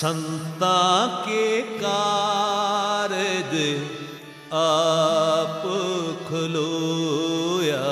संता के कारज आप खलोया।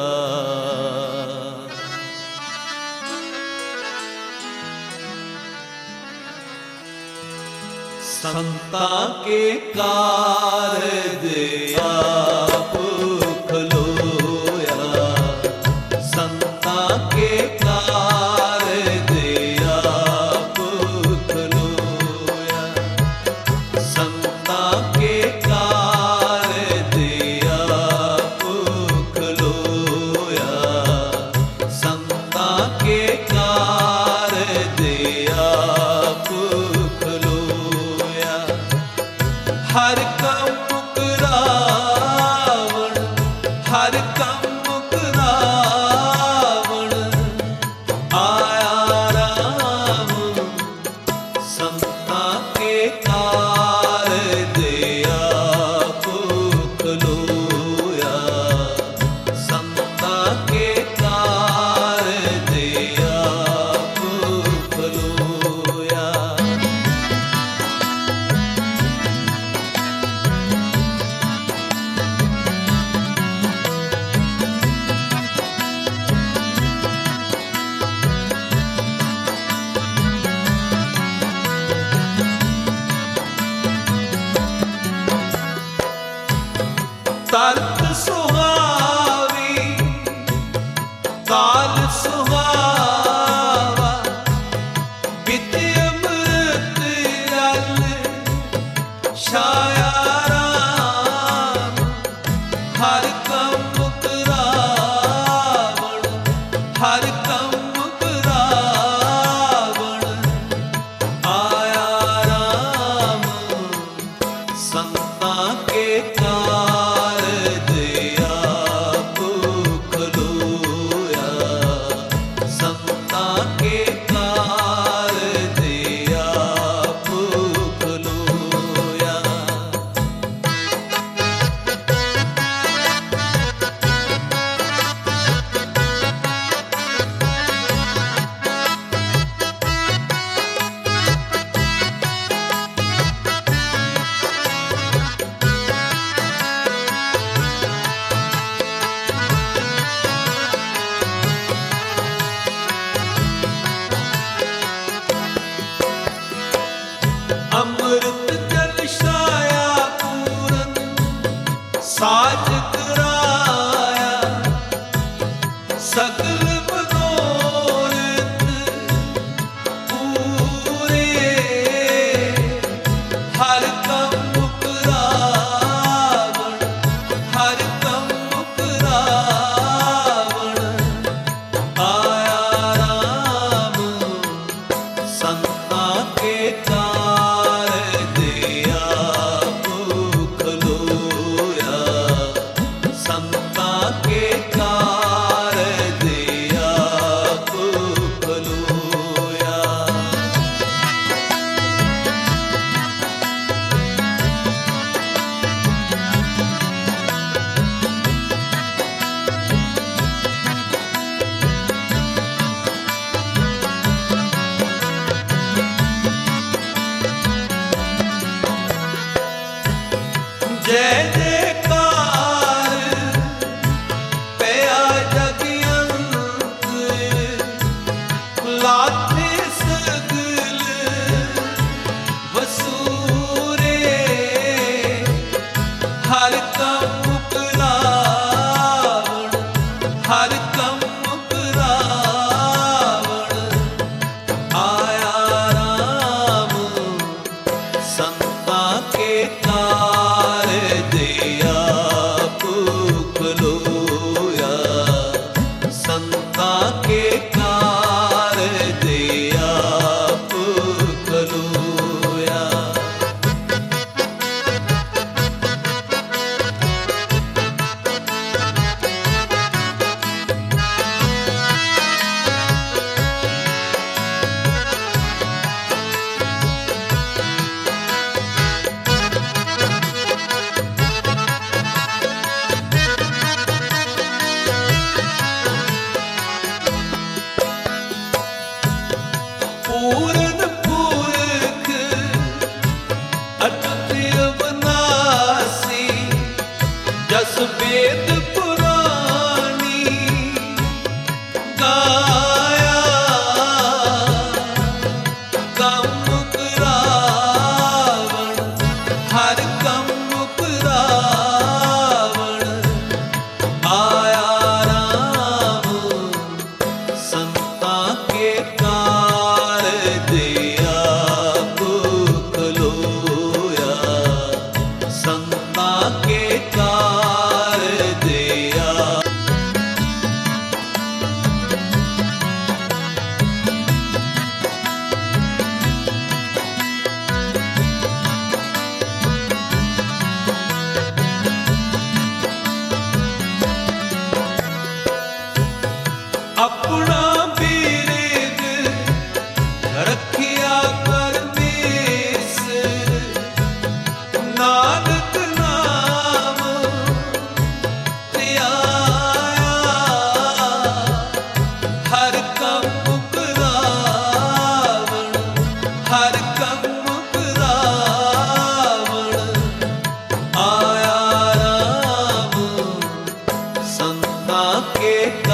संता के कारज आप खलोया। संता के कारज आप खलोया। संता के कारज आप खलोया। संता के कारज आप खलोया। हर कम मुकरावण, हर कम मुकरावण आया राम। संता के कारज आप खलोया। संता के कारज आप खलोया। तरत सुहावी काल सुहावा। बित अमृत रल छाया राम। हर कम मुकरावण, हर कम मुकरावण आया राम। संता के कारज आप खलोया। संता के कारज आप खलोया। अमृत जल छाया पूरन साज कराया। सकल मनोरथ पूरे। हर कम मुकरावण, हर कम मुकरावण आया राम। संता के कारज आप खलोया। संता के कारज आप खलोया। जय जयकार के